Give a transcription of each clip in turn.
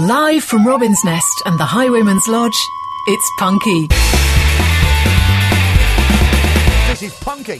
Live from Robin's Nest and the Highwayman's Lodge, it's Punky. This is Punky.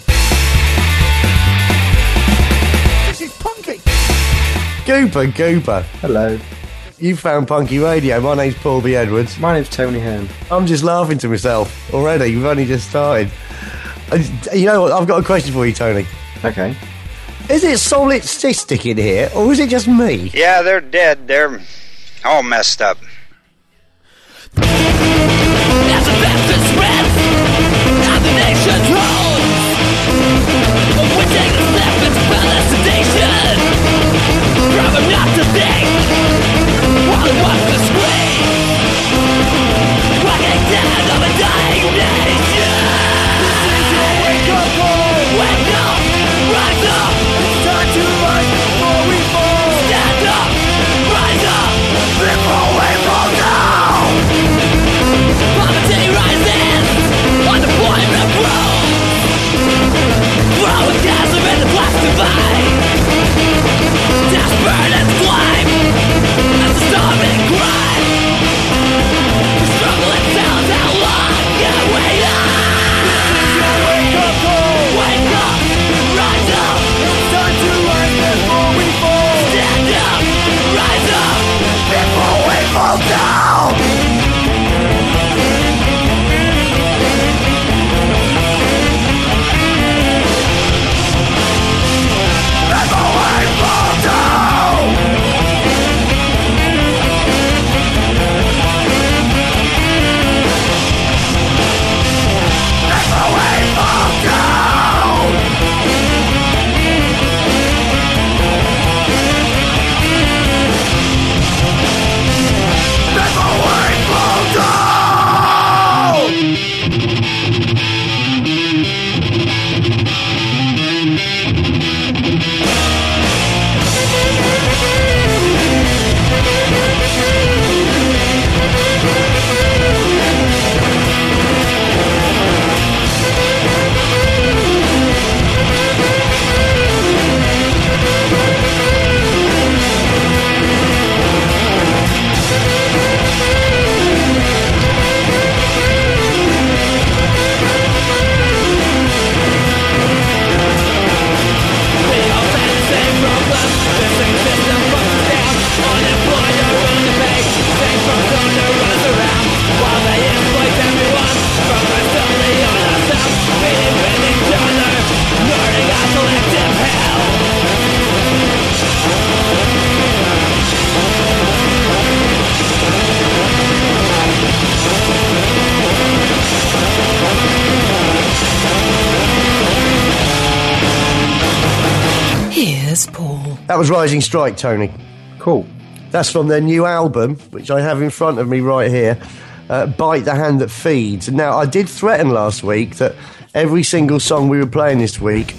This is Punky. Gooper. Hello. You found Punky Radio. My name's Paul B. Edwards. My name's Tony Hearn. I'm just laughing to myself already. We've only just started. You know what? I've got a question for you, Tony. Okay. Is it solipsistic in here, or is it just me? Yeah, they're dead. They're all messed up. As the bastard spreads, and the nation rolls, we take a step into sedation, from him not to think, while he wants to scream, walking dead of a dying nation. This is your wake-up call. Wake up, rise up. It's time to rise before we fall. Stand up, rise up, before we fall down. Poverty rises, unemployment grows, growing chasm in the class divide. Desperate and flame, as the starving cry. The struggle itself, how long can we lie? This is your wake-up call. Wake up, rise up. It's time to rise before we fall. Stand up, rise up, before we fall down. That was Rising Strike, Tony. Cool. That's from their new album, which I have in front of me right here, Bite the Hand That Feeds. Now, I did threaten last week that every single song we were playing this week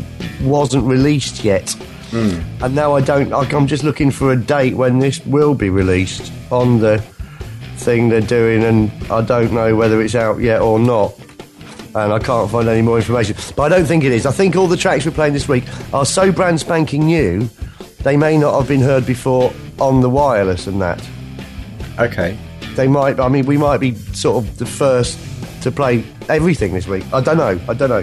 wasn't released yet. And now I'm just looking for a date when this will be released on the thing they're doing, and I don't know whether it's out yet or not. And I can't find any more information. But I don't think it is. I think all the tracks we're playing this week are so brand spanking new, they may not have been heard before on the wireless and that. Okay. They might, I mean, we might be sort of the first to play everything this week. I don't know.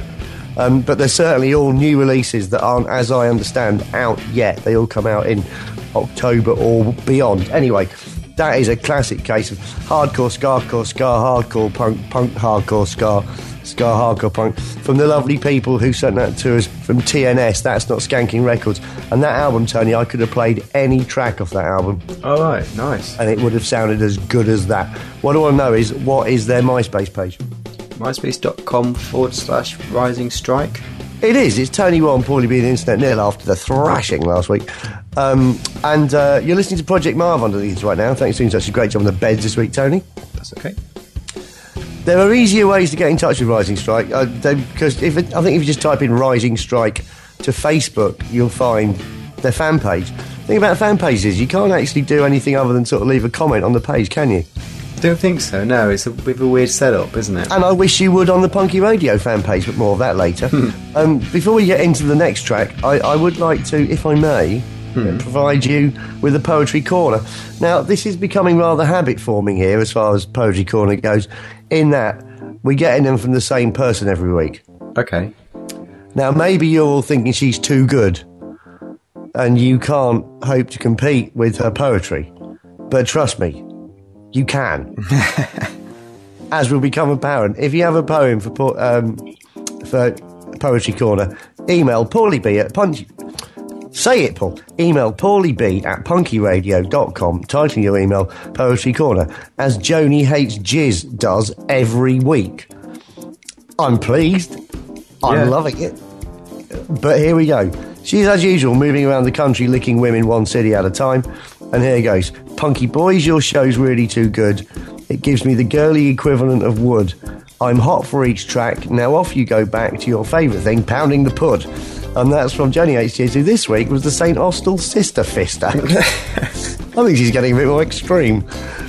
But they're certainly all new releases that aren't, as I understand, out yet. They all come out in October or beyond. Anyway, that is a classic case of hardcore, ska, hardcore, punk, hardcore, ska, hardcore punk, from the lovely people who sent that to us from TNS, That's Not Skanking Records. And that album, Tony, I could have played any track off that album. All right, nice. And it would have sounded as good as that. What I want to know is, what is their MySpace page? MySpace.com/Rising Strike. It is. It's Tony One, Paulie B, the Internet Nil, after the thrashing last week. And you're listening to Project Marv underneath right now. Thanks for doing such a great job on the beds this week, Tony. That's okay. There are easier ways to get in touch with Rising Strike, because I think if you just type in Rising Strike to Facebook, you'll find their fan page. The thing about fan pages is you can't actually do anything other than sort of leave a comment on the page, can you? I don't think so, no. It's a bit of a weird setup, isn't it? And I wish you would on the Punky Radio fan page, but more of that later. Before we get into the next track, I would like to, if I may, provide you with a poetry corner. Now, this is becoming rather habit-forming here as far as poetry corner goes, in that we're getting them from the same person every week. Okay. Now, maybe you're all thinking she's too good and you can't hope to compete with her poetry. But trust me, you can. As will become apparent. If you have a poem for Poetry Corner, email paulieb at punchy... Say it, Paul. Email paulieb@punkyradio.com, titling your email Poetry Corner, as Joni Hates Jizz does every week. I'm pleased. I'm loving it. But here we go. She's, as usual, moving around the country licking women one city at a time. And here goes. Punky boys, your show's really too good. It gives me the girly equivalent of wood. I'm hot for each track. Now off you go back to your favourite thing, pounding the pud. And that's from Joni Hates Jizz, who this week was the St Austell Sister Fister. I think she's getting a bit more extreme.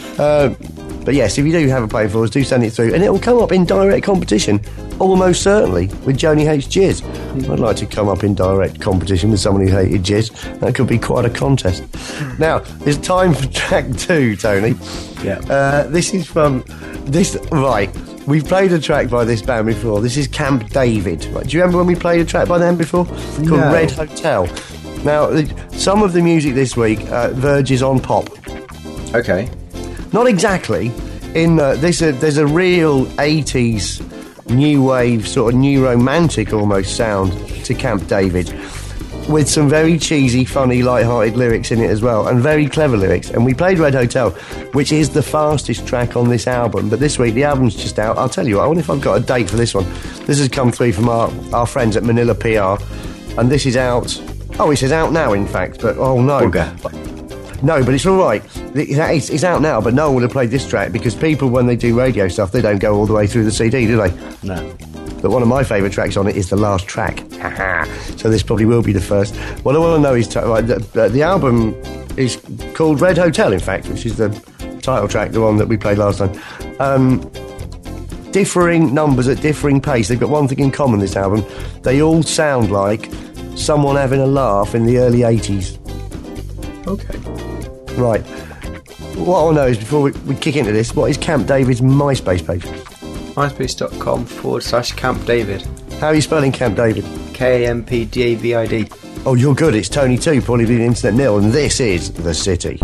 But yes, if you do have a poem for us, do send it through. And it will come up in direct competition, almost certainly, with Joni Hates Jizz. I'd like to come up in direct competition with someone who hated jizz. That could be quite a contest. Now, it's time for track 2, Tony. Yeah. This is from... Right, we've played a track by this band before. This is Camp David. Right, do you remember when we played a track by them before? Called Red Hotel. Now, some of the music this week verges on pop. Okay. Not exactly. There's a real 80s new wave, sort of new romantic almost sound to Camp David, with some very cheesy, funny, light-hearted lyrics in it as well, and very clever lyrics. And we played Red Hotel, which is the fastest track on this album. But this week, the album's just out. I'll tell you what, I wonder if I've got a date for this one. This has come through from our friends at Manila PR, and this is out... Oh, it says out now, in fact, but oh no. No, but it's all right. It's out now, but no one would have played this track because people, when they do radio stuff, they don't go all the way through the CD, do they? No. But one of my favourite tracks on it is the last track. So this probably will be the first. What I want to know is... the album is called Red Hotel, in fact, which is the title track, the one that we played last time. Differing numbers at differing pace. They've got one thing in common, this album. They all sound like someone having a laugh in the early 80s. Okay. Right. What I want to know is, before we kick into this, what is Camp David's MySpace page? MySpace.com/Camp David. How are you spelling Camp David? KAMPDAVID. Oh, you're good. It's Tony 2, Paulie B, Internet Nil, and this is The City.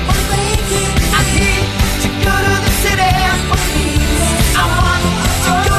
I want to go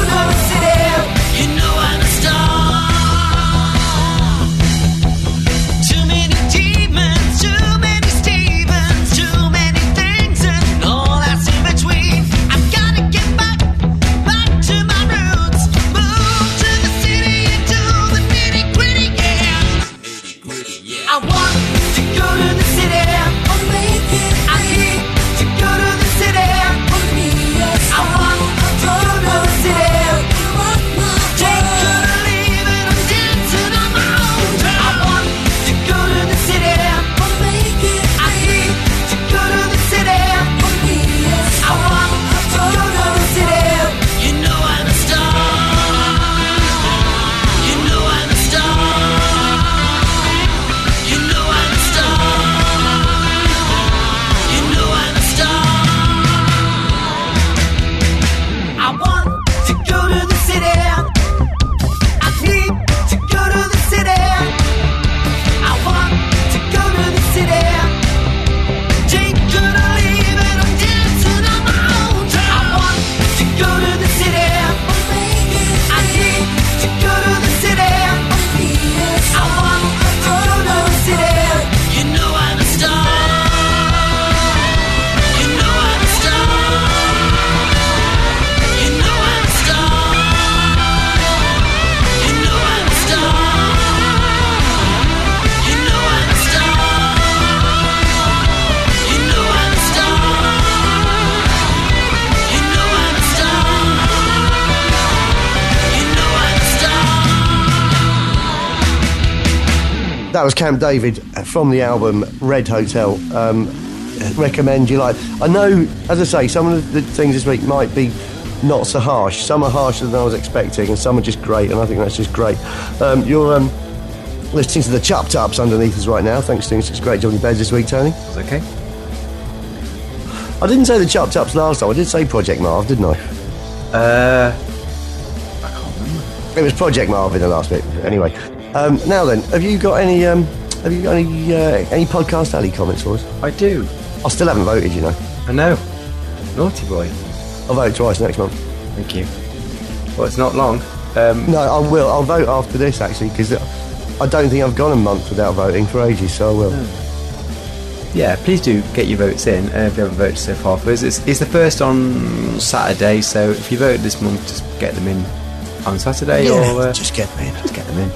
That was Camp David from the album Red Hotel. Recommend you like. I know, as I say, some of the things this week might be not so harsh. Some are harsher than I was expecting, and some are just great, and I think that's just great. You're listening to the Chup Tups underneath us right now. Thanks for doing such great Johnny Beds this week, Tony. It's okay. I didn't say the Chup Tups last time. I did say Project Marv, didn't I? I can't remember. It was Project Marv in the last bit. Anyway, now then, have you got any Podcast Alley comments for us? I do. I still haven't voted, you know. I know. Naughty boy. I'll vote twice next month. Thank you. Well, it's not long. No, I will. I'll vote after this, actually, because I don't think I've gone a month without voting for ages, so I will. Yeah, please do get your votes in if you haven't voted so far for us. It's the first on Saturday, so if you voted this month, just get them in on Saturday. Or just get them in. Just get them in.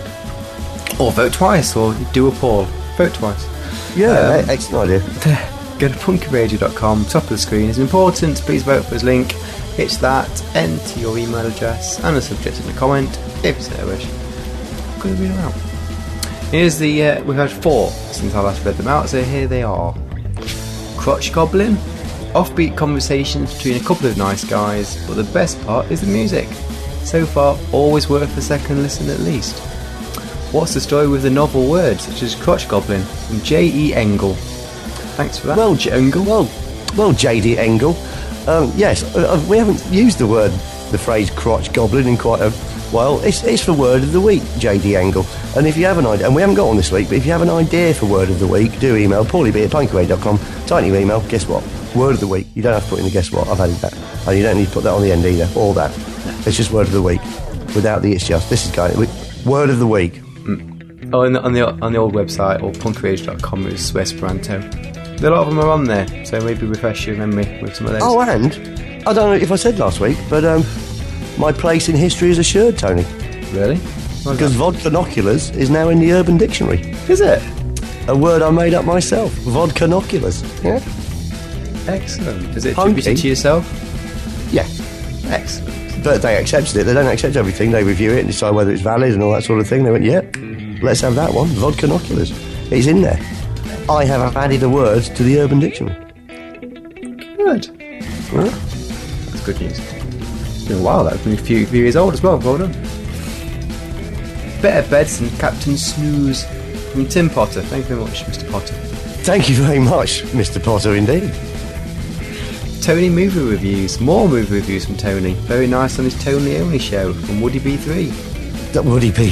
Or vote twice, or do a poll. Vote twice. Yeah, excellent idea. Go to punkyradio.com, top of the screen is important. Please vote for his link. It's that, enter your email address and the subject in the comment, if you so wish. I'm going to read them out. Here's the, we've had 4 since I last read them out, so here they are. Crotch Goblin, offbeat conversations between a couple of nice guys, but the best part is the music. So far, always worth a second listen at least. What's the story with the novel words, such as Crotch Goblin, from J.E. Engel? Thanks for that. Well, Engel. Well, J.D. Engel. Yes, we haven't used the phrase crotch goblin in quite a while. It's for word of the week, J.D. Engel. And if you have an idea, and we haven't got one this week, but if you have an idea for word of the week, do email paulieb@punkyradio.com. Type your email, guess what? Word of the week. You don't have to put in the guess what, I've added that. And you don't need to put that on the end either, or that. It's just word of the week. Without the it's just. This is going, word of the week. Oh, on the old website, or punkyradio.com, is Esperanto. A lot of them are on there, so maybe refresh your memory with some of those. Oh, and I don't know if I said last week, but my place in history is assured, Tony. Really? Because vodka-noculars is now in the Urban Dictionary. Is it? A word I made up myself. Vodka-noculars. Yeah. Excellent. Is it attributed to yourself? Yeah. Excellent. But they accepted it. They don't accept everything. They review it and decide whether it's valid and all that sort of thing. They went, yeah, let's have that one. Vodka-noculars. It's in there. I have added a word to the Urban Dictionary. Good. Huh? That's good news. It's been a while, that's been a few years old as well. Well done. Better beds than Captain Snooze from Tim Potter. Thank you very much, Mr. Potter. Thank you very much, Mr. Potter, indeed. Tony movie reviews. More movie reviews from Tony. Very nice on his Tony Only show from Woody B3. That Woody B.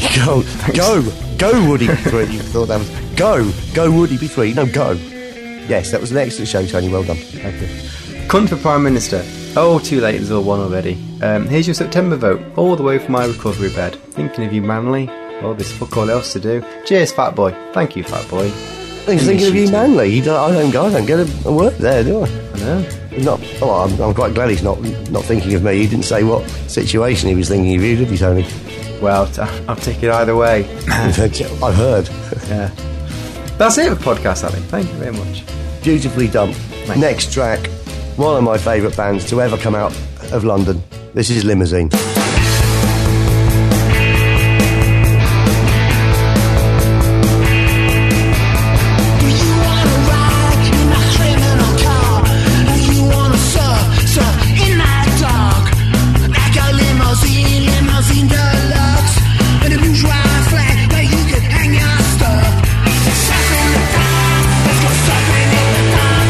Go Woody B3. You thought that was go Woody B3. No, go. Yes, that was an excellent show, Tony. Well done. Thank you. Cunt for Prime Minister. Oh, too late. There's all one already. Here's your September vote. All the way from my recovery bed. Thinking of you, Manly. Well, there's fuck all else to do. Cheers, Fat Boy. Thank you, Fat Boy. He's thinking of you, Manly. I don't get a word there, do I? I know. He's not. Oh, I'm quite glad he's not thinking of me. He didn't say what situation he was thinking of you, did he, Tony? Well, I'll take it either way. I've heard. Yeah. That's it for Podcast Alley. Thank you very much. Beautifully done. Next track, one of my favourite bands to ever come out of London. This is Limousine.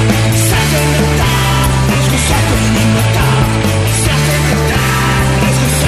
Let's go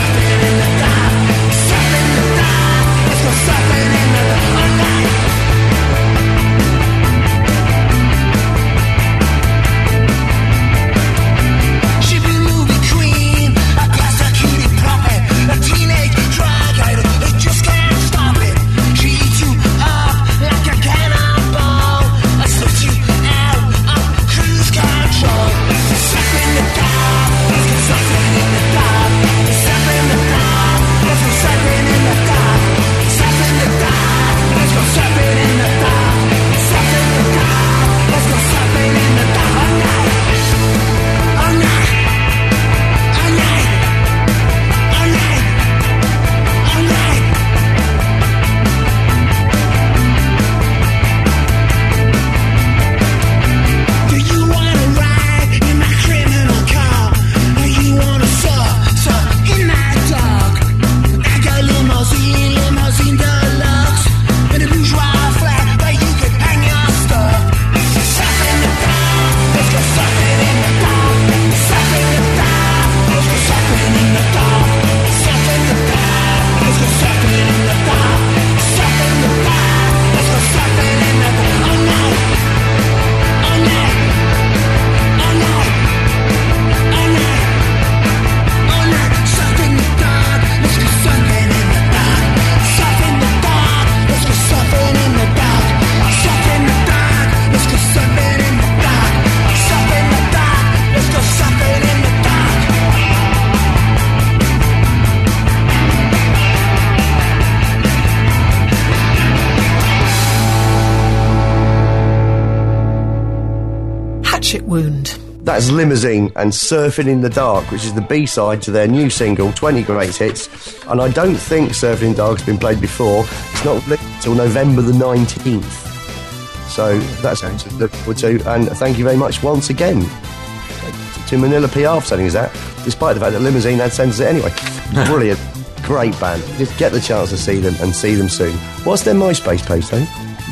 That's Limousine and Surfing in the Dark, which is the B-side to their new single, 20 Great Hits. And I don't think Surfing in the Dark's been played before. It's not released until November the 19th. So that's something to look forward to. And thank you very much once again to Manila PR for sending us that, despite the fact that Limousine had sent us it anyway. Brilliant. Great band. Just get the chance to see them and see them soon. What's their MySpace page, Tony?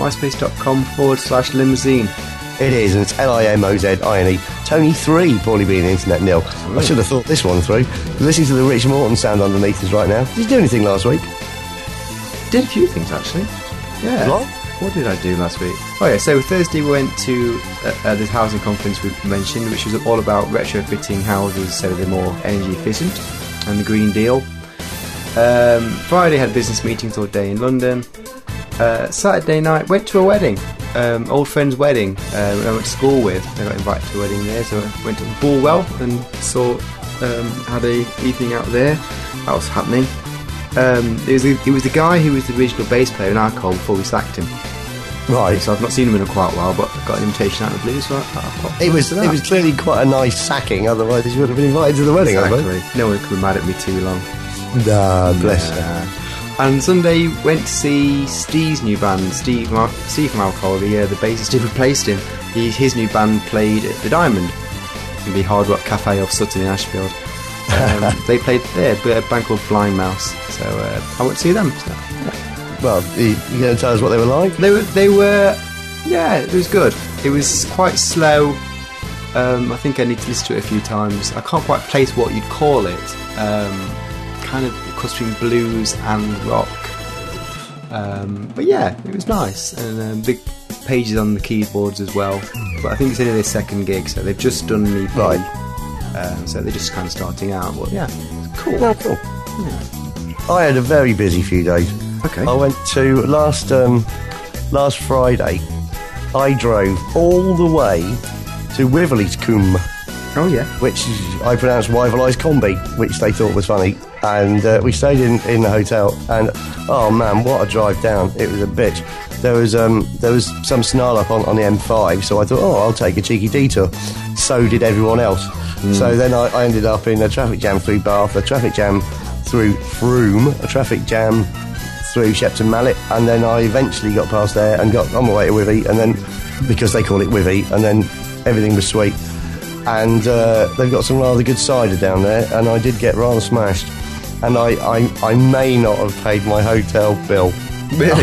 myspace.com/limousine. It is, and it's Limozine. Tony 3, poorly being internet nil. I should have thought this one through. Listening to the Rich Morton sound underneath us right now. Did you do anything last week? Did a few things, actually. Yeah. What did I do last week? Oh yeah, so Thursday we went to this housing conference we mentioned, which was all about retrofitting houses so they're more energy efficient, and the Green Deal. Friday had business meetings all day in London. Saturday night went to a wedding, old friend's wedding. I went to school with. I got invited to a wedding there, so I went to Bulwell and had a evening out there. That was happening. It was the guy who was the original bass player in Alcohol before we sacked him. Right. So I've not seen him in quite a while, but got an invitation out of the blue, so I popped. It was clearly quite a nice sacking, otherwise you would have been invited to the wedding, exactly. No one could be mad at me too long. Nah, bless you. And Sunday went to see Steve's new band, Steve from Alcohol, the bassist who replaced him. His new band played at the Diamond, the Hard Rock Cafe of Sutton in Ashfield. They played there, a band called Blind Mouse. So I went to see them. So, yeah. Well, you going to tell us what they were like? They were, yeah, it was good. It was quite slow. I think I need to listen to it a few times. I can't quite place what you'd call it. Kind of cross between blues and rock. But yeah, it was nice. And big pages on the keyboards as well. But I think it's only their second gig, so they've just done an EP. Right. So they're just kind of starting out. But yeah, it's cool. Oh, cool. Yeah. I had a very busy few days. Okay. I went to last Friday. I drove all the way to Wiveliscombe. Oh yeah. Which I pronounced Wiveliscombe Combi, which they thought was funny. And we stayed in the hotel, and oh man, what a drive down! It was a bitch. There was some snarl up on the M5, so I thought, I'll take a cheeky detour. So did everyone else. So then I ended up in a traffic jam through Bath, a traffic jam through Frome, a traffic jam through Shepton Mallet, and then I eventually got past there and got on my way to Wivey, and then, because they call it Wivey, and then everything was sweet. And they've got some rather good cider down there, and I did get rather smashed. And I may not have paid my hotel bill. Really?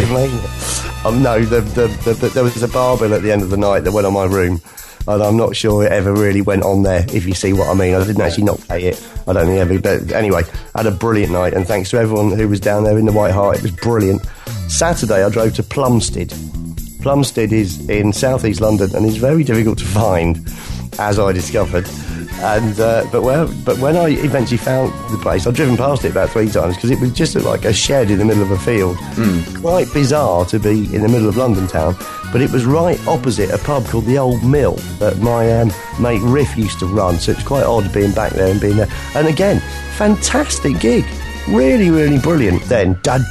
No, there was a bar bill at the end of the night that went on my room, and I'm not sure it ever really went on there, if you see what I mean. I didn't actually not pay it. I don't think ever. But anyway, I had a brilliant night, and thanks to everyone who was down there in the White Hart. It was brilliant. Saturday, I drove to Plumstead. Plumstead is in southeast London and is very difficult to find, as I discovered. And but when I eventually found the place, I'd driven past it about 3 times because it was just like a shed in the middle of a field. Quite bizarre to be in the middle of London town, but it was right opposite a pub called the Old Mill that my mate Riff used to run, so it's quite odd being back there and being there. And again, fantastic gig, really, really brilliant. Then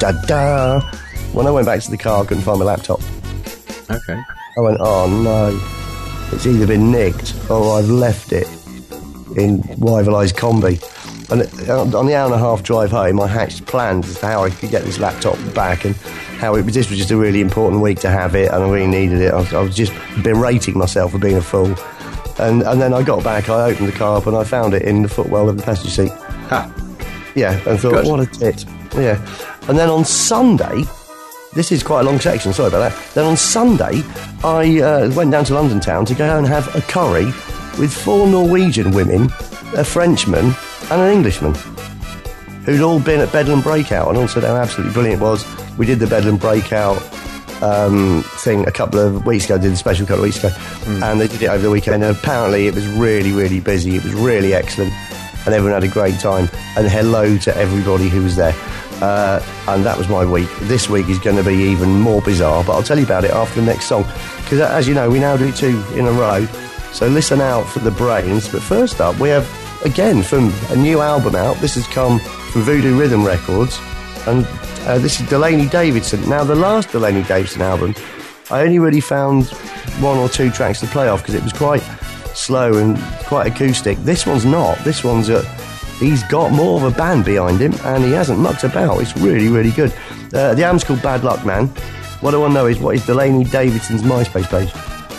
when I went back to the car, I couldn't find my laptop. Okay. I went, oh no, it's either been nicked or I've left it in Wiveliscombe. And on the hour and a half drive home, I hatched plans as to how I could get this laptop back, and how this was just a really important week to have it, and I really needed it. I was just berating myself for being a fool. And then I got back, I opened the car up, and I found it in the footwell of the passenger seat. Ha. Yeah, and thought, Good. what a tit. Yeah. And then on Sunday, this is quite a long section, sorry about that. Then on Sunday, I went down to London town to go and have a curry with 4 Norwegian women, a Frenchman, and an Englishman, who'd all been at Bedlam Breakout, and all said how absolutely brilliant it was. We did the Bedlam Breakout thing a couple of weeks ago, did the special a couple of weeks ago, and they did it over the weekend, and apparently it was really, really busy. It was really excellent, and everyone had a great time, and hello to everybody who was there. And that was my week. This week is going to be even more bizarre, but I'll tell you about it after the next song, because as you know, we now do 2 in a row, so listen out for the brains. But first up, we have, again, from a new album out. This has come from Voodoo Rhythm Records, and this is Delaney Davidson. Now, the last Delaney Davidson album, I only really found 1 or 2 tracks to play off because it was quite slow and quite acoustic. This one's not. This one's he's got more of a band behind him, and he hasn't mucked about. It's really, really good. The album's called Bad Luck Man. What I want to know is, what is Delaney Davidson's MySpace page?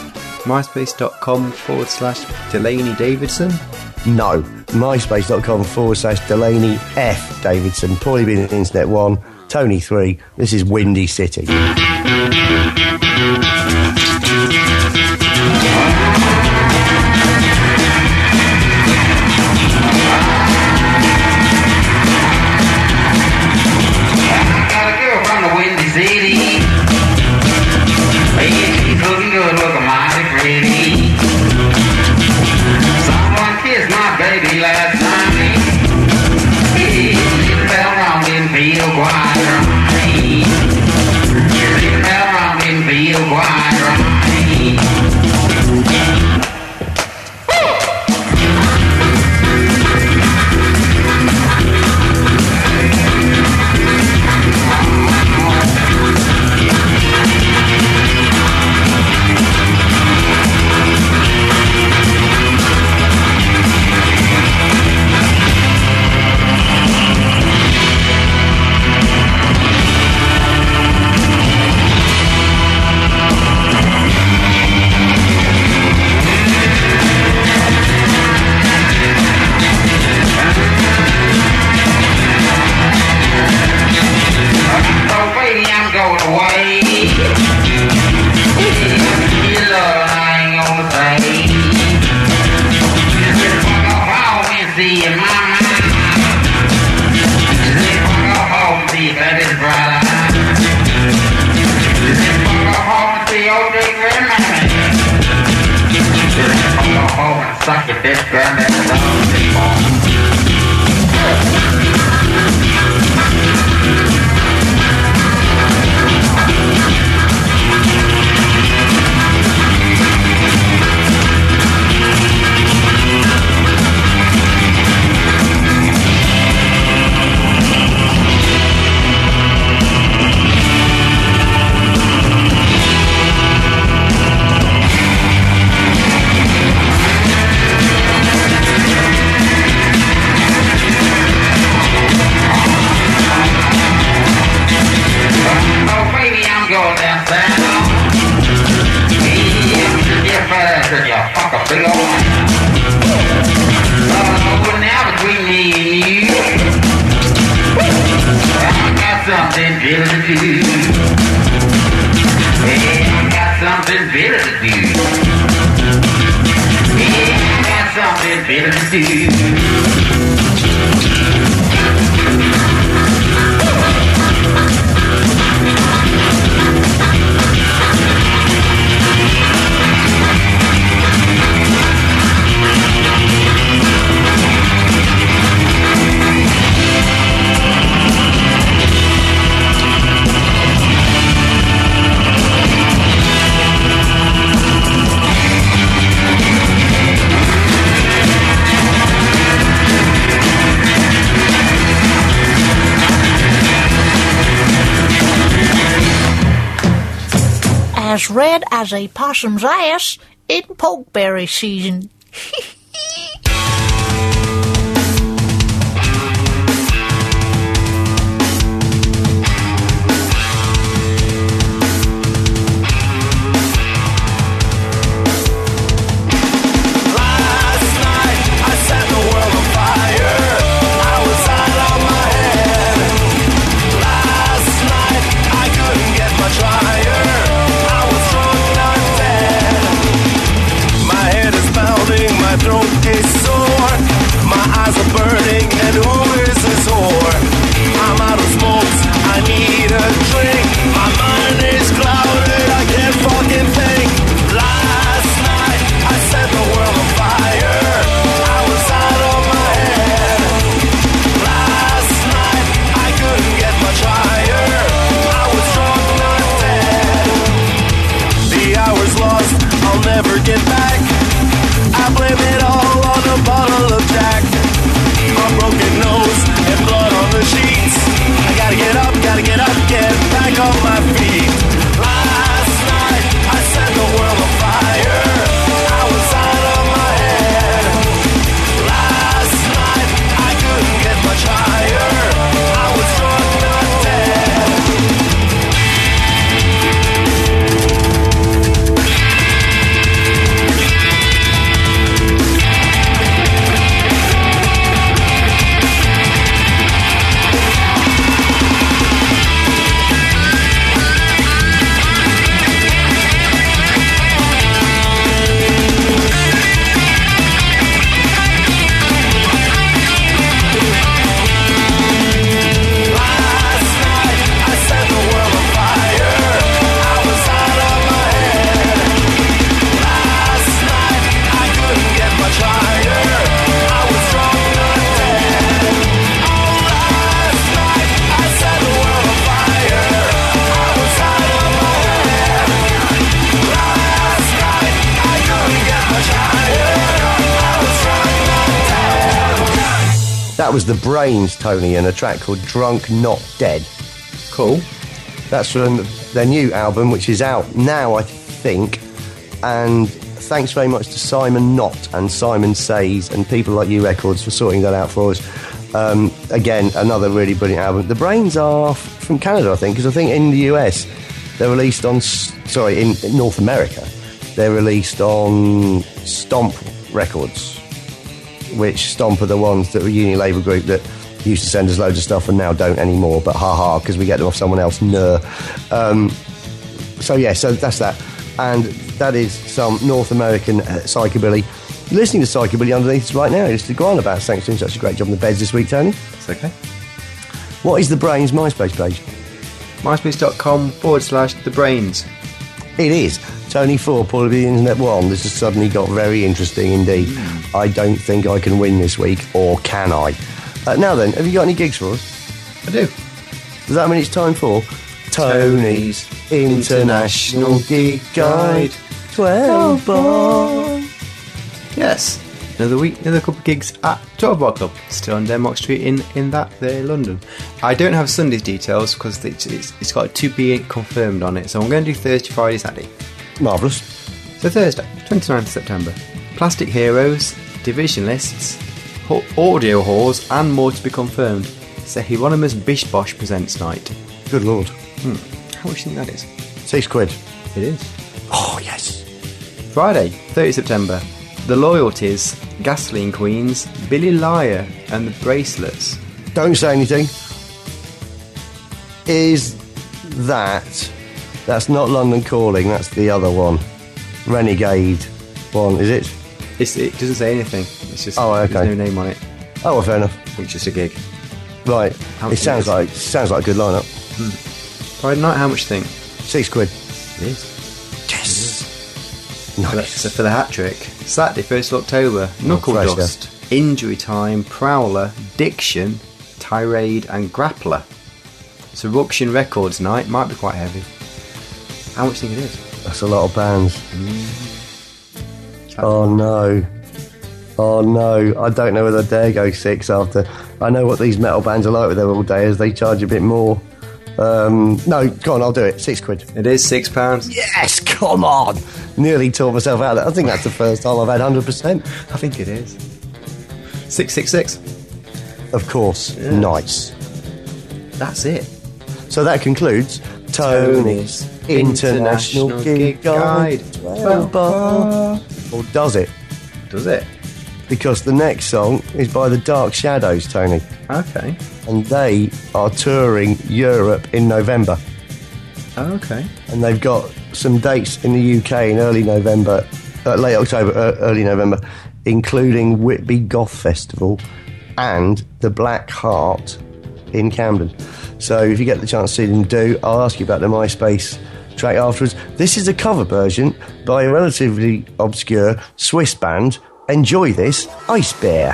MySpace.com/Delaney Davidson. No, myspace.com/Delaney F Davidson. Probably been at Internet 1, Tony 3. This is Windy City. Last night, it fell wrong, didn't feel quite right. It fell wrong, didn't feel quite right. Suck it, this gun, something better to do. Hey, I got something better to do. Hey, I got something better to do. As red as a possum's ass in pokeberry season. My That was The Brains, Tony, and a track called Drunk Not Dead. Cool. That's from their new album, which is out now, I think. And thanks very much to Simon Knott and Simon Says and people like U Records for sorting that out for us. Again, another really brilliant album. The Brains are from Canada, I think, because I think in the US they're released on... in North America, they're released on Stomp Records, which Stomp are the ones that were a union labour group that used to send us loads of stuff and now don't anymore, but ha-ha, because we get them off someone else, so that's that. And that is some North American psychobilly. You're listening to psychobilly underneath us right now. It's the Guana Bat. Thanks for doing such a great job on the beds this week, Tony. It's okay. What is The Brains MySpace page? MySpace.com/The Brains. It is. Tony 4, Paul of the Internet 1. This has suddenly got very interesting indeed. I don't think I can win this week, or can I? Now then, have you got any gigs for us? I do. Does that mean it's time for Tony's International Gig Guide 12 Bar? Yes. Another week, another couple of gigs at 12 Bar Club, still on Denmark Street in that there, London. I don't have Sunday's details because it's got to be confirmed on it, so I'm going to do Thursday, Friday, Saturday. Marvellous. So Thursday, 29th September. Plastic Heroes, Division Lists, Audio Halls, and more to be confirmed. It's a Hieronymus Bish Bosh Presents night. Good Lord. How much do you think that is? £6. It is. Oh, yes. Friday, 30th September. The Loyalties, Gasoline Queens, Billy Liar, and the Bracelets. Don't say anything. Is that... That's not London Calling, that's the other one. Renegade one, is it? It doesn't say anything. It's just okay. There's no name on it. Oh, well, fair enough. It's just a gig. Right. How It much sounds like a good lineup. Friday night, how much do you think? £6. It is. Yes. So for the hat trick, Saturday, 1st of October, Knuckle fresh, Dust, Injury Time, Prowler, Diction, Tirade, and Grappler. So Ruction Records night might be quite heavy. How much do you think it is? That's a lot of bands. Oh no. I don't know whether I dare go 6 after. I know what these metal bands are like with their all dayers. They charge a bit more. No, go on, I'll do it. £6. It is £6. Yes, come on. Nearly taught myself out. I think that's the first time I've had 100%. I think it is. 666. Of course. Yeah. Nice. That's it. So that concludes Tony's International Gig Guide 12 Bar. Or does it? Does it? Because the next song is by the Dark Shadows, Tony. Okay. And they are touring Europe in November. Okay. And they've got some dates in the UK in early November, late October, early November, including Whitby Goth Festival and the Black Heart in Camden. So if you get the chance to see them do, I'll ask you about the MySpace track afterwards. This is a cover version by a relatively obscure Swiss band. Enjoy this, Ice Bear.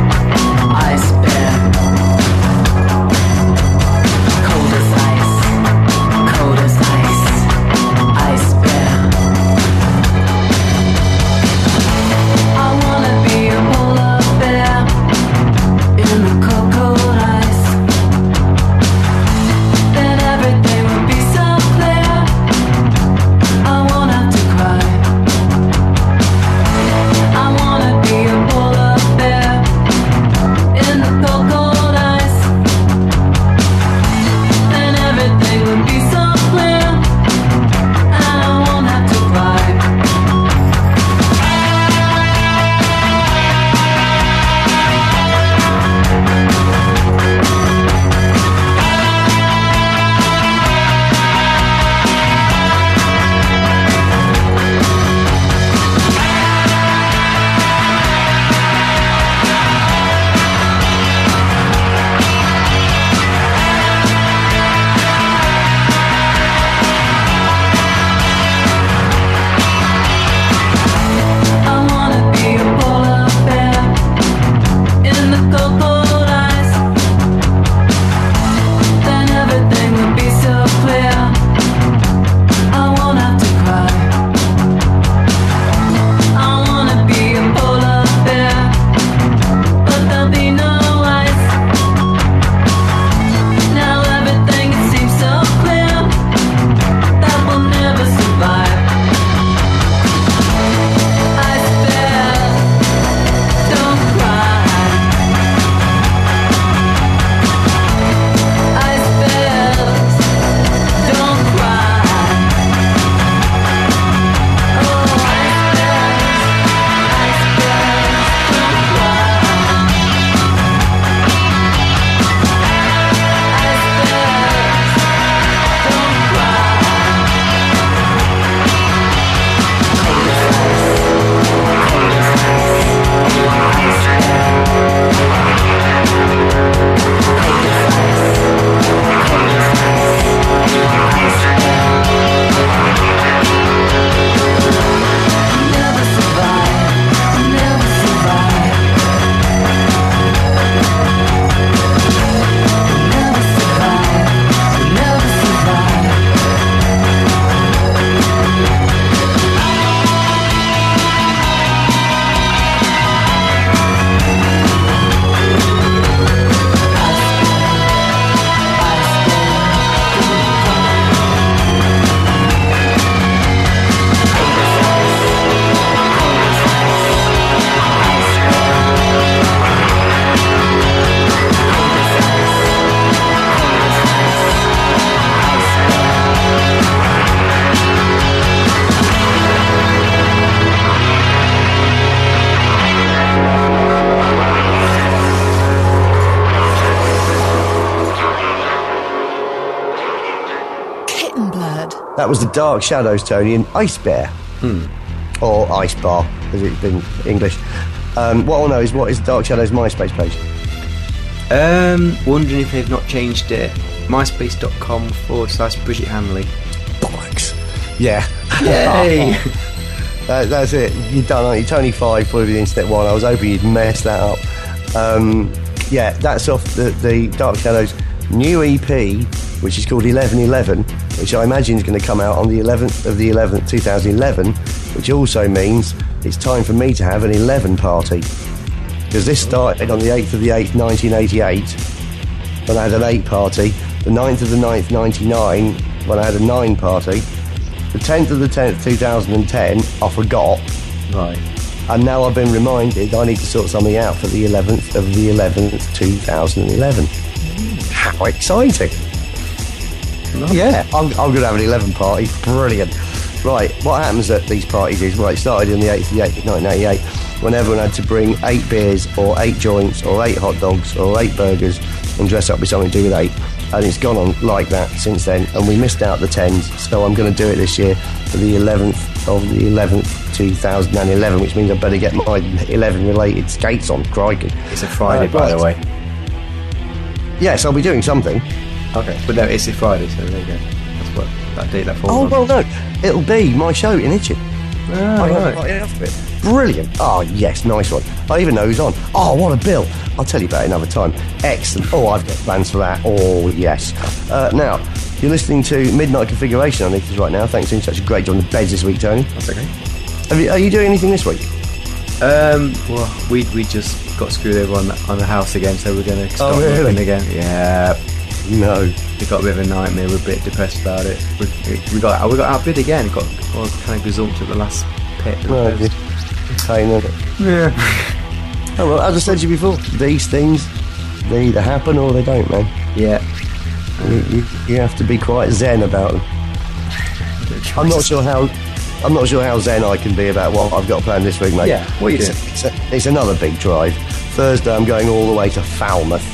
Ice bear, cold as ice. bad. That was the Dark Shadows, Tony, and Ice Bear. Or Ice Bar, as it's been English. What I want to know is, what is Dark Shadows' MySpace page? Wondering if they've not changed it. myspace.com/Bridget Hanley. Bollocks. Yeah. Yay! That's it. You're done, aren't you? Tony 5, probably the Internet 1. I was hoping you'd mess that up. Yeah, that's off the Dark Shadows new EP, which is called 1111, which I imagine is going to come out on the 11th of the 11th, 2011, which also means it's time for me to have an 11 party. Because this started on the 8th of the 8th, 1988, when I had an 8 party, the 9th of the 9th, 99, when I had a 9 party, the 10th of the 10th, 2010, I forgot. Right. And now I've been reminded I need to sort something out for the 11th of the 11th, 2011. How exciting! Yeah, I'm going to have an 11 party. Brilliant. Right, what happens at these parties is, it started in the 8th of the 8th, 1988, when everyone had to bring 8 beers, or 8 joints, or 8 hot dogs, or 8 burgers, and dress up with something to do with 8. And it's gone on like that since then, and we missed out the 10s, so I'm going to do it this year for the 11th of the 11th, 2011, which means I better get my 11 related skates on. Crikey. It's a Friday, by the way. Yes, I'll be doing something. Okay, but no, it's a Friday, so there you go. That's what that date that falls Oh, on. well, no, it'll be my show in Itchin. Right. Brilliant. Oh, yes, nice one. I even know who's on. Oh, what a bill. I'll tell you about it another time. Excellent. Oh, I've got plans for that. Oh, yes. Now, you're listening to Midnight Configuration on Ethers right now. Thanks for doing such a great job on the beds this week, Tony. That's okay. Are you doing anything this week? Well, we just got screwed over on the house again, so we're going to start looking again. Yeah. No. We got a bit of a nightmare. We're a bit depressed about it. We got outbid again. Got kind of gazumped at the last pit. Pain, isn't it? Yeah. Oh, well, as I said to you before, these things, they either happen or they don't, man. Yeah. You have to be quite zen about them. I'm not sure how zen I can be about what I've got planned this week, mate. Yeah, what are you doing? It's another big drive. Thursday I'm going all the way to Falmouth,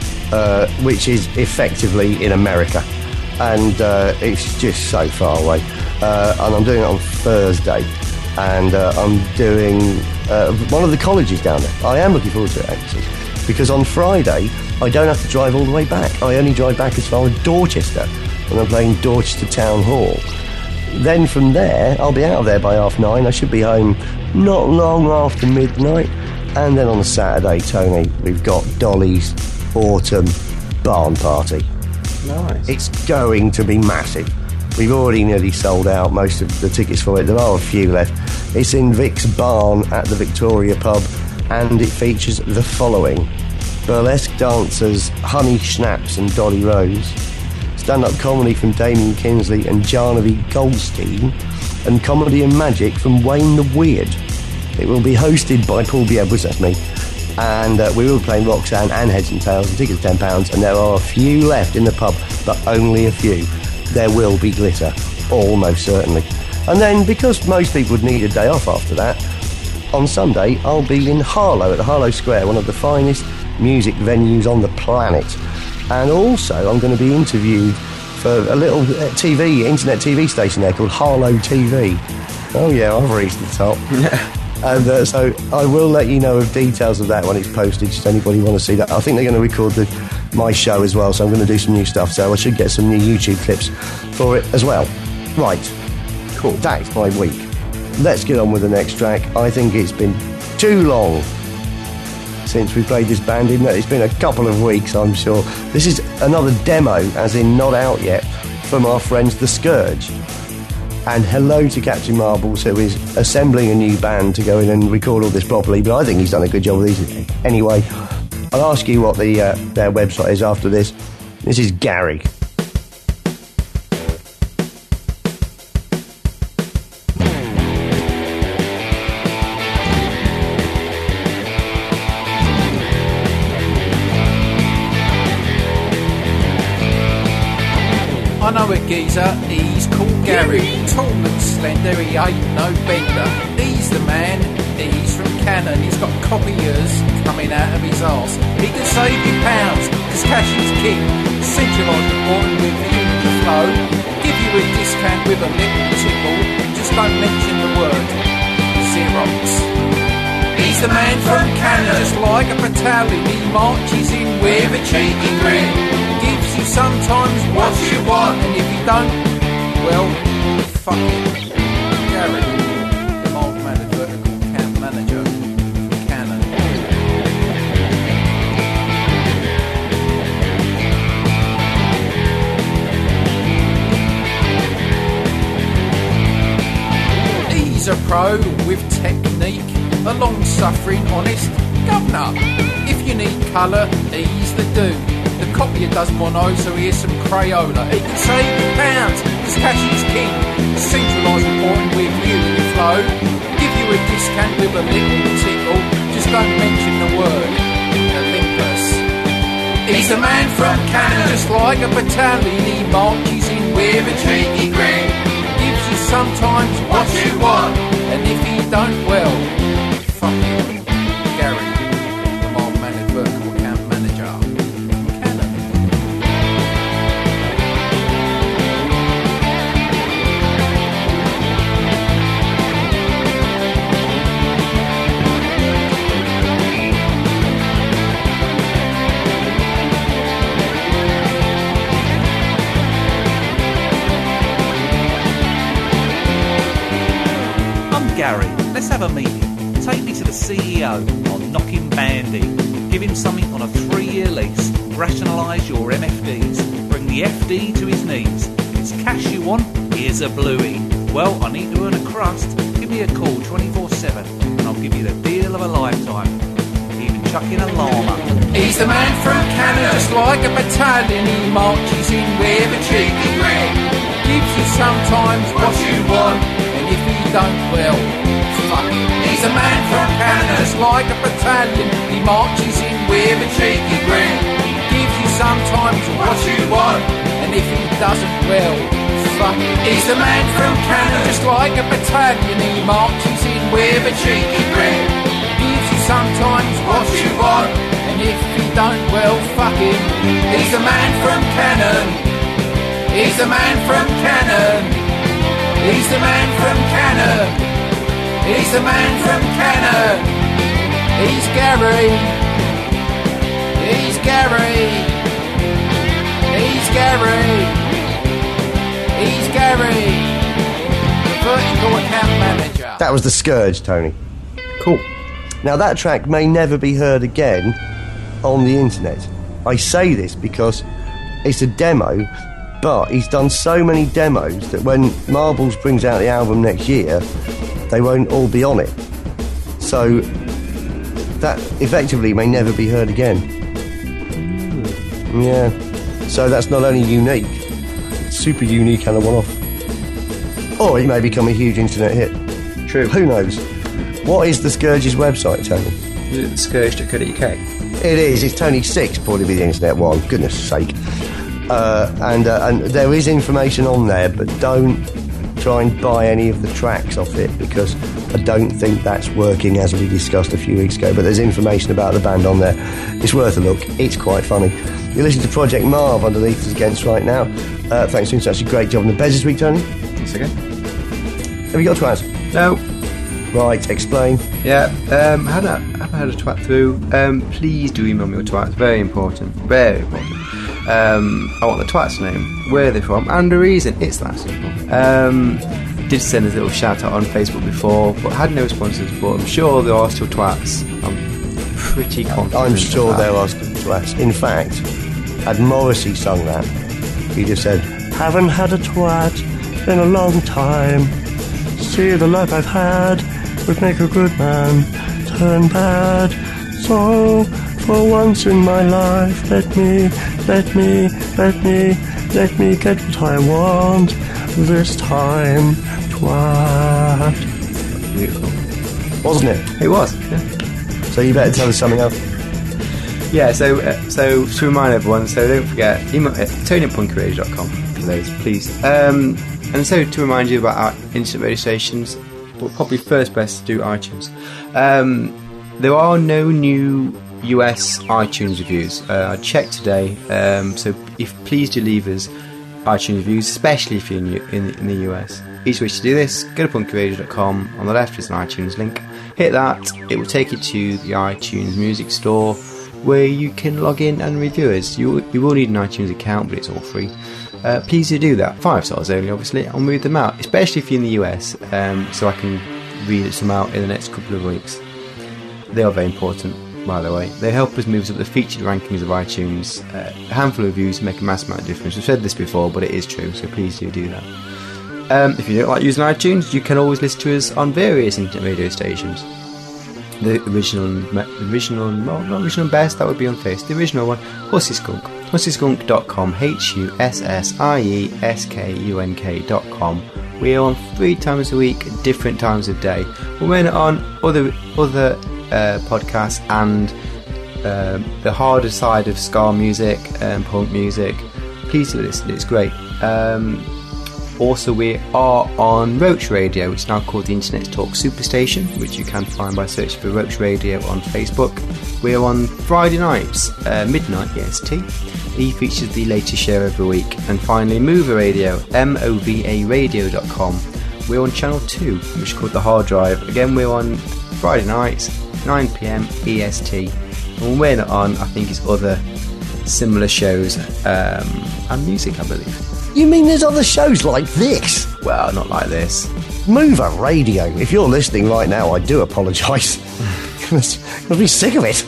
which is effectively in America, and it's just so far away. And I'm doing it on Thursday, and I'm doing one of the colleges down there. I am looking forward to it, actually, because on Friday I don't have to drive all the way back. I only drive back as far as Dorchester, and I'm playing Dorchester Town Hall. Then from there, I'll be out of there by 9:30. I should be home not long after midnight. And then on the Saturday, Tony, we've got Dolly's Autumn Barn Party. Nice. It's going to be massive. We've already nearly sold out most of the tickets for it. There are a few left. It's in Vic's Barn at the Victoria Pub, and it features the following: burlesque dancers Honey Schnaps and Dolly Rose, stand-up comedy from Damien Kinsley and Jarnaby Goldstein, and comedy and magic from Wayne the Weird. It will be hosted by Paul B. Edwards, that's me, and we will be playing Roxanne and Heads and Tails, and tickets £10, and there are a few left in the pub, but only a few. There will be glitter, almost certainly. And then, because most people would need a day off after that, on Sunday I'll be in Harlow at the Harlow Square, one of the finest music venues on the planet. And also I'm going to be interviewed for a little internet TV station there called Harlow TV. Oh yeah, I've reached the top. And so I will let you know of details of that when it's posted, should anybody want to see that. I think they're going to record my show as well, so I'm going to do some new stuff, so I should get some new YouTube clips for it as well. Right, cool, that's my week. Let's get on with the next track. I think it's been too long since we played this band, even though it's been a couple of weeks, I'm sure. This is another demo, as in not out yet, from our friends The Scourge. And hello to Captain Marbles, who is assembling a new band to go in and record all this properly, but I think he's done a good job with these. Anyway, I'll ask you what their website is after this. This is Gary. I know a geezer, he's called Gary. Tall and slender, he ain't no bender. He's the man, he's from Cannon. He's got copiers coming out of his arse. He can save you pounds, cause cash is king. Send you on the board with him to flow. Give Give you a discount with a little tickle. Just don't mention the word Xerox. He's the man from Canada, just like a battalion. He marches in with a cheeky grin. Gives you sometimes what you want, and if you don't, well, fuck it. Gary, the mild mannered vertical camp manager from Canon. He's a pro with technique, a long-suffering, honest governor. If you need colour, he's the dude. The copier does mono, so here's some Crayola. He can save pounds, his cash is king. Centralised reporting with unity flow. Give you a discount with a little tickle. Just don't mention the word Olympus. He's the man from Canada, just like a battalion. He marches in with a cheeky grin. Gives you sometimes what you want, and if you don't, well, fuck it. Gary, the mild-mannered vertical camp manager from Canon. I'm Gary. Let's have a meeting. Take me to the CEO on Knocking Bandy. Give him something on a 3-year lease. Rationalise your MFDs. Bring the FD to his knees. It's cash you want? Here's a bluey. Well, I need to earn a crust. Give me a call 24/7 and I'll give you the deal of a lifetime. Even chuck in a llama. He's the man from Canada, just like a battalion. He marches in with a cheeky grin. Gives you sometimes what you want, and if you don't, well, fuck it. He's a man from Canada, just like a battalion. He marches in with a cheeky grin. Gives you sometimes what you want, and if he doesn't, well, fuck it. He's the man from Canada, just like a battalion. He marches in with a cheeky grin. Gives you sometimes what you want, and if he don't, well, fuck him. He's the man from Canon. He's the man from Canon. He's the man from Canon. He's the man from Canon. He's Gary. He's Gary. He's Gary. He's Gary. The vertical account manager. That was The Scourge, Tony. Cool. Now, that track may never be heard again on the internet. I say this because it's a demo, but he's done so many demos that when Marbles brings out the album next year, they won't all be on it. So that effectively may never be heard again. Yeah. So that's not only unique, it's super unique and a one-off. Or it may become a huge internet hit. True. Who knows? What is The Scourge's website, Tony? Is it scourge.co.uk? It is. It's Tony 6, probably be the internet one. Goodness sake. And there is information on there, but don't try and buy any of the tracks off it because I don't think that's working, as we discussed a few weeks ago. But there's information about the band on there. It's worth a look. It's quite funny. You're listening to Project Marv underneath us against right now. Thanks for doing such a great job on the beds this week, Tony. Thanks again. Have you got twats? No. Right, explain. Yeah, haven't had a twat through. Please do email me your twats. Very important. Very important. I want the twat's name, where they're from, and the reason. It's that simple. Did send a little shout out on Facebook before, but had no responses. But I'm sure there are still twats. I'm pretty confident. I'm sure there are still twats. In fact, had Morrissey sung that, he'd have said, "Haven't had a twat in a long time. See the life I've had would make a good man turn bad. So, for once in my life, let me get what I want this time. Twat." Beautiful. Wasn't it? It was, yeah. So you better tell us something else. Yeah, so to remind everyone, so don't forget, email tony@punkyradio.com for those, please. And so to remind you about our instant radio stations, but probably first best to do iTunes. There are no new US iTunes reviews. I checked today, so if please do leave us iTunes reviews, especially if you're in the US. Each way to do this, go to punkyradio.com. On the left is an iTunes link. Hit that, it will take you to the iTunes Music Store, where you can log in and review us. You will need an iTunes account, but it's all free. Please do that. 5 stars only, obviously. I'll read them out, especially if you're in the US, so I can read some out in the next couple of weeks. They are very important, by the way. They help us move up the featured rankings of iTunes. A handful of reviews make a mass amount of difference. I've said this before, but it is true, so please do that. If you don't like using iTunes, you can always listen to us on various internet radio stations. The original and best, that would be unfaced. The original one, Hussy Skunk. HussySkunk.com, HUSSIESKUNK.com. We are on 3 times a week, different times of day. We're on other podcasts and the harder side of ska music and punk music. Please do listen, it's great. Also, we are on Roach Radio, which is now called the Internet Talk Superstation, which you can find by searching for Roach Radio on Facebook. We are on Friday nights, midnight EST. He features the latest show every week. And finally, Mover Radio, MOVARadio.com. We're on Channel 2, which is called The Hard Drive. Again, we're on Friday nights, 9 PM EST. And when we're not on, I think it's other similar shows and music, I believe. You mean there's other shows like this? Well, not like this. Mover Radio. If you're listening right now, I do apologise. I'll be sick of it.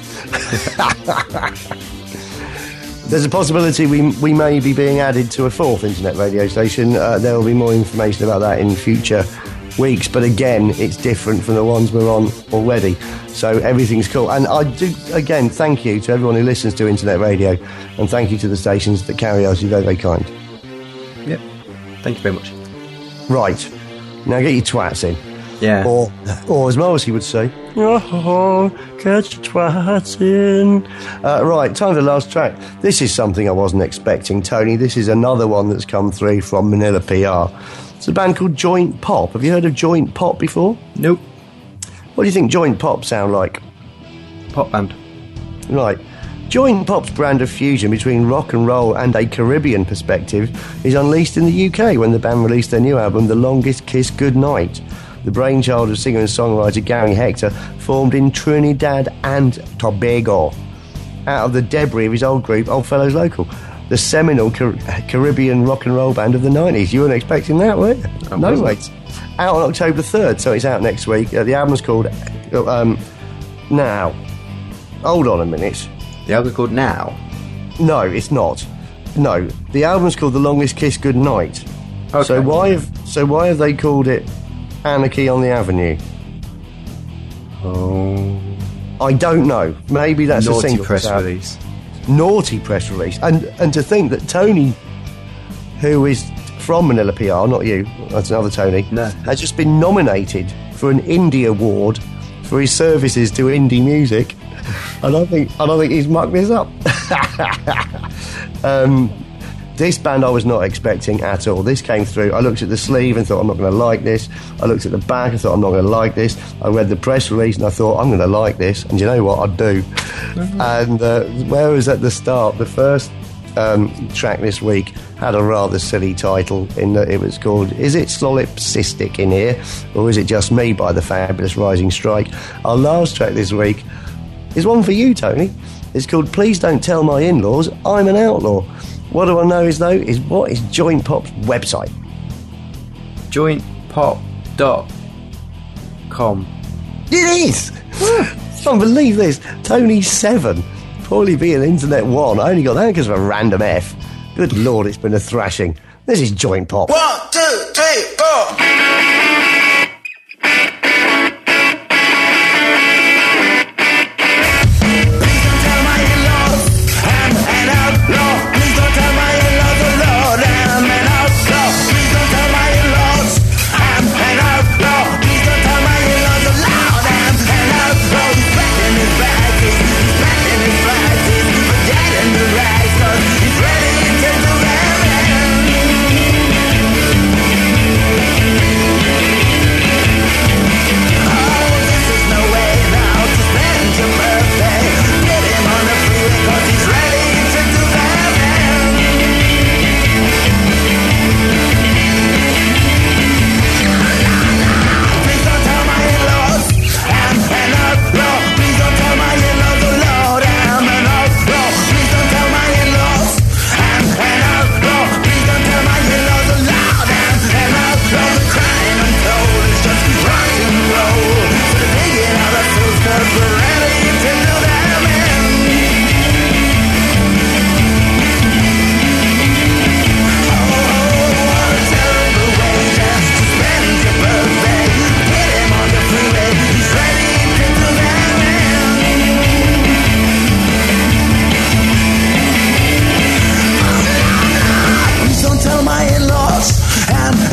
There's a possibility we may be being added to a 4th internet radio station. There will be more information about that in future weeks, but again, it's different from the ones we're on already. So everything's cool. And I do, again, thank you to everyone who listens to internet radio, and thank you to the stations that carry us. You're very, very kind. Yep. Thank you very much. Right. Now get your twats in. Yeah. Or as Morrissey would say, oh, get your twats in. Right, time for the last track. This is something I wasn't expecting, Tony. This is another one that's come through from Manila PR. It's a band called Joint Pop. Have you heard of Joint Pop before? Nope. What do you think Joint Pop sound like? Pop band. Right. Joint Pop's brand of fusion between rock and roll and a Caribbean perspective is unleashed in the UK when the band released their new album, The Longest Kiss Goodnight. The brainchild of singer and songwriter Gary Hector, formed in Trinidad and Tobago, out of the debris of his old group, Old Fellows Local, the seminal Caribbean rock and roll band of the 90s. You weren't expecting that, were you? No, mate. Out on October 3rd, so it's out next week. The album's called... Now. Hold on a minute. The album's called Now? No, it's not. No, the album's called The Longest Kiss Goodnight. Okay. So why have they called it Anarchy on the Avenue? Oh, I don't know. Maybe that's a naughty single press release. Naughty press release. And to think that Tony, who is from Manila PR, not you, that's another Tony, has just been nominated for an indie award for his services to indie music. I don't think he's mucked this up. This band I was not expecting at all. This came through. I looked at the sleeve and thought, I'm not going to like this. I looked at the back and thought, I'm not going to like this. I read the press release and I thought, I'm going to like this. And you know what? I do. Mm-hmm. And whereas at the start, the first track this week had a rather silly title in that it was called Is It Solipsistic in Here? Or Is It Just Me? By the Fabulous Rising Strike. Our last track this week is one for you, Tony. It's called Please Don't Tell My In-Laws I'm an Outlaw. What do I know is, though, is what is Joint Pop's website? Jointpop.com. It is! I can't believe this. Tony 7. Probably being Internet 1. I only got that because of a random F. Good Lord, it's been a thrashing. This is Joint Pop. 1, 2, 3, 4. He's ready to do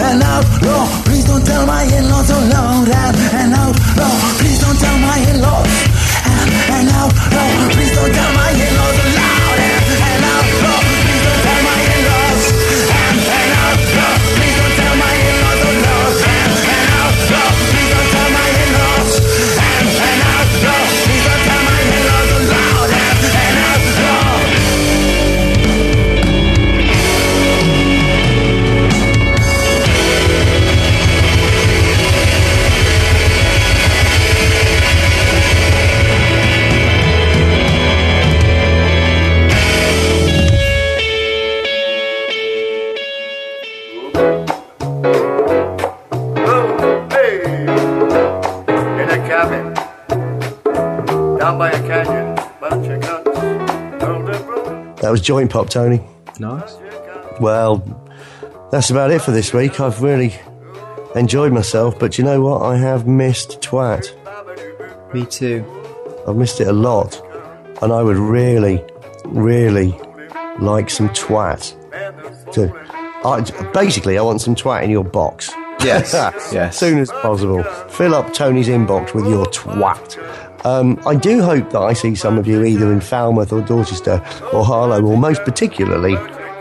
an outlaw. Please don't tell my in-laws so loud. An outlaw. Please don't tell my in-laws. An outlaw. Please don't tell my in-laws so loud. An outlaw. Please don't tell my in-laws. An outlaw. Please don't tell my in-laws so loud. An outlaw. Please don't tell my in-laws. An outlaw. Please don't tell my in-laws so loud. An outlaw. That was Joint Pop, Tony. Nice. Well, that's about it for this week. I've really enjoyed myself, but you know what? I have missed Twat. Me too. I've missed it a lot, and I would really, really like some Twat. Basically, I want some Twat in your box. Yes. Yes. As soon as possible. Fill up Tony's inbox with your Twat. I do hope that I see some of you either in Falmouth or Dorchester or Harlow, or most particularly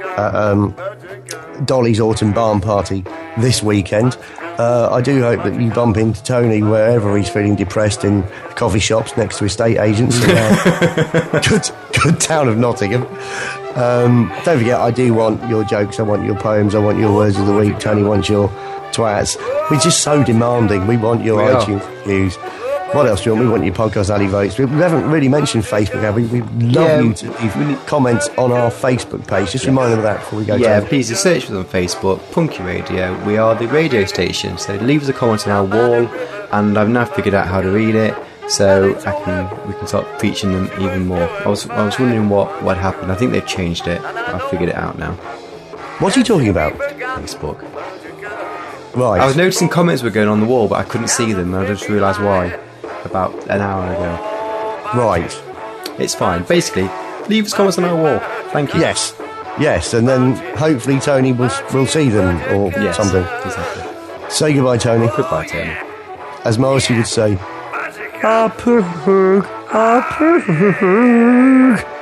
Dolly's Autumn Barn Party this weekend. I do hope that you bump into Tony wherever he's feeling depressed, in coffee shops next to estate agents around good town of Nottingham. Don't forget, I do want your jokes, I want your poems, I want your words of the week. Tony wants your twats. We're just so demanding. We want your iTunes reviews. What else do you want? We want your podcast alley votes. We haven't really mentioned Facebook, have we? We'd love you to leave comments on our Facebook page. Just remind them of that before we go. Yeah, please search for us on Facebook, Punky Radio. We are the radio station, so leave us a comment on our wall, and I've now figured out how to read it, so we can start featuring them even more. I was wondering what happened. I think they've changed it. I've figured it out now. What are you talking about? Facebook. Right. I was noticing comments were going on the wall, but I couldn't see them, and I just realised why about an hour ago. Right. It's fine. Basically, leave us comments on our wall. Thank you. Yes, and then hopefully Tony will see them or something. Exactly. Say goodbye, Tony. Goodbye, Tony. As Morrissey would say, "A pug, a pug."